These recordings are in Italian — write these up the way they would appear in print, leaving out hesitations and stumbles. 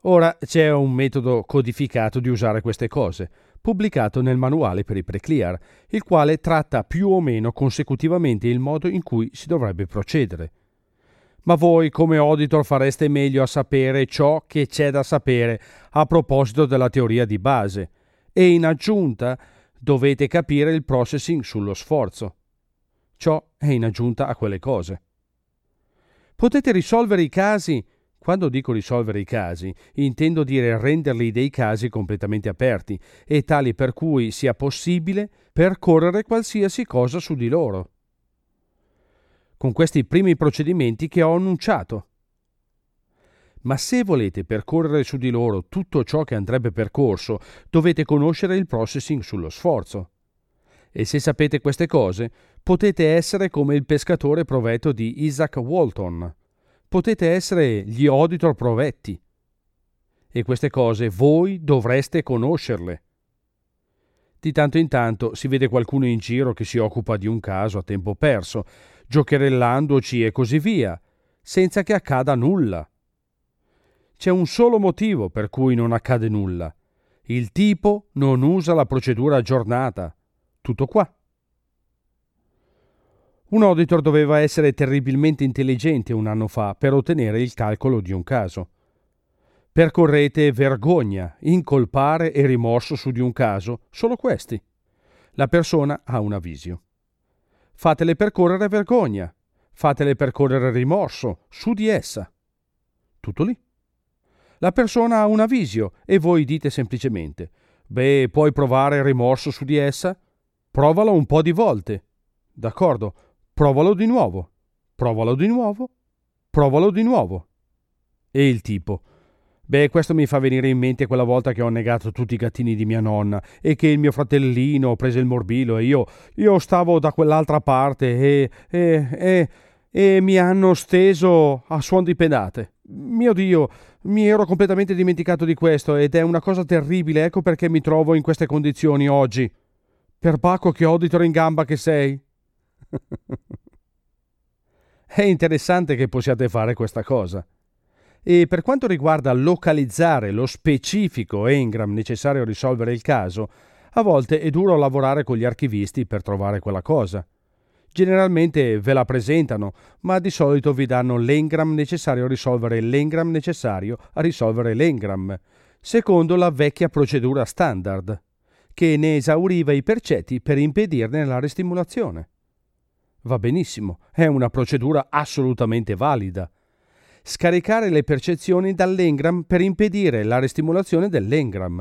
Ora c'è un metodo codificato di usare queste cose, pubblicato nel manuale per i pre-clear, il quale tratta più o meno consecutivamente il modo in cui si dovrebbe procedere. Ma voi come auditor fareste meglio a sapere ciò che c'è da sapere a proposito della teoria di base e in aggiunta dovete capire il processing sullo sforzo. Ciò è in aggiunta a quelle cose. Potete risolvere i casi. Quando dico risolvere i casi, intendo dire renderli dei casi completamente aperti e tali per cui sia possibile percorrere qualsiasi cosa su di loro. Con questi primi procedimenti che ho annunciato. Ma se volete percorrere su di loro tutto ciò che andrebbe percorso, dovete conoscere il processing sullo sforzo. E se sapete queste cose, potete essere come il pescatore provetto di Isaac Walton. Potete essere gli auditor provetti. E queste cose voi dovreste conoscerle. Di tanto in tanto si vede qualcuno in giro che si occupa di un caso a tempo perso, giocherellandoci e così via, senza che accada nulla. C'è un solo motivo per cui non accade nulla. Il tipo non usa la procedura aggiornata. Tutto qua. Un auditor doveva essere terribilmente intelligente un anno fa per ottenere il calcolo di un caso. Percorrete vergogna, incolpare e rimorso su di un caso, solo questi. La persona ha una visio. Fatele percorrere vergogna, fatele percorrere rimorso su di essa. Tutto lì. La persona ha una visio e voi dite semplicemente: beh, puoi provare rimorso su di essa? Provalo un po' di volte. D'accordo, provalo di nuovo, provalo di nuovo, provalo di nuovo. E il tipo: beh, questo mi fa venire in mente quella volta che ho negato tutti i gattini di mia nonna e che il mio fratellino prese il morbillo e io stavo da quell'altra parte e mi hanno steso a suon di pedate. Mio Dio, mi ero completamente dimenticato di questo ed è una cosa terribile, ecco perché mi trovo in queste condizioni oggi. Perbacco che auditor in gamba che sei. È interessante che possiate fare questa cosa. E per quanto riguarda localizzare lo specifico engram necessario a risolvere il caso, a volte è duro lavorare con gli archivisti per trovare quella cosa. Generalmente ve la presentano, ma di solito vi danno l'engram necessario a risolvere l'engram necessario a risolvere l'engram, secondo la vecchia procedura standard, che ne esauriva i percetti per impedirne la ristimolazione. Va benissimo, è una procedura assolutamente valida. Scaricare le percezioni dall'engram per impedire la ristimolazione dell'engram.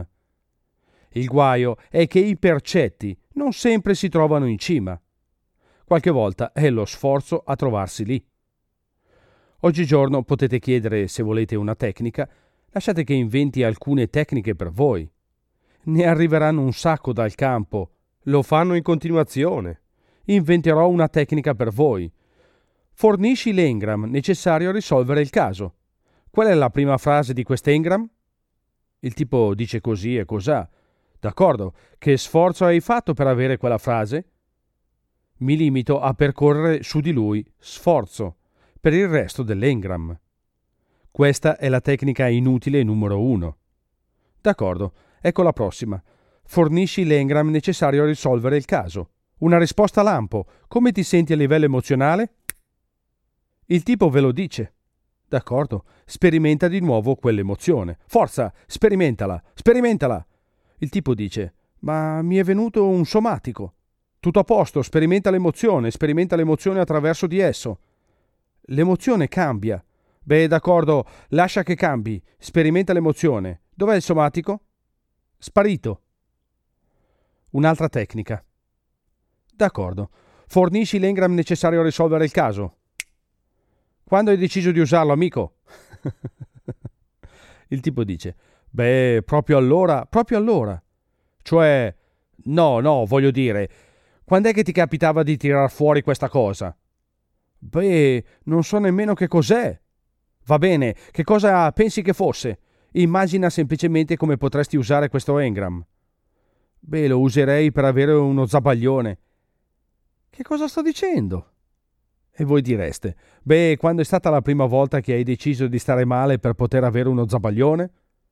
Il guaio è che i percetti non sempre si trovano in cima. Qualche volta è lo sforzo a trovarsi lì. Oggigiorno potete chiedere se volete una tecnica, lasciate che inventi alcune tecniche per voi. Ne arriveranno un sacco dal campo, lo fanno in continuazione. Inventerò una tecnica per voi. Fornisci l'engram necessario a risolvere il caso. Qual è la prima frase di quest'engram? Il tipo dice così e cosà. D'accordo, che sforzo hai fatto per avere quella frase? Mi limito a percorrere su di lui sforzo per il resto dell'engram. Questa è la tecnica inutile numero 1. D'accordo, ecco la prossima. Fornisci l'engram necessario a risolvere il caso. Una risposta lampo. Come ti senti a livello emozionale? Il tipo ve lo dice. D'accordo, sperimenta di nuovo quell'emozione. Forza, sperimentala, sperimentala. Il tipo dice: ma mi è venuto un somatico. Tutto a posto, sperimenta l'emozione attraverso di esso. L'emozione cambia. Beh, d'accordo, lascia che cambi, sperimenta l'emozione. Dov'è il somatico? Sparito. Un'altra tecnica. D'accordo, fornisci l'engram necessario a risolvere il caso. Quando hai deciso di usarlo, amico? Il tipo dice: beh, proprio allora. Cioè, no, voglio dire, quando è che ti capitava di tirar fuori questa cosa? Beh, non so nemmeno che cos'è. Va bene, che cosa pensi che fosse? Immagina semplicemente come potresti usare questo engram. Beh, lo userei per avere uno zabaglione. Che cosa sto dicendo? E voi direste: beh, quando è stata la prima volta che hai deciso di stare male per poter avere uno zabaglione?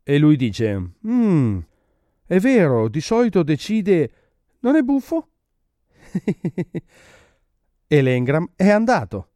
E lui dice, è vero, di solito decide, non è buffo? E l'Engram è andato.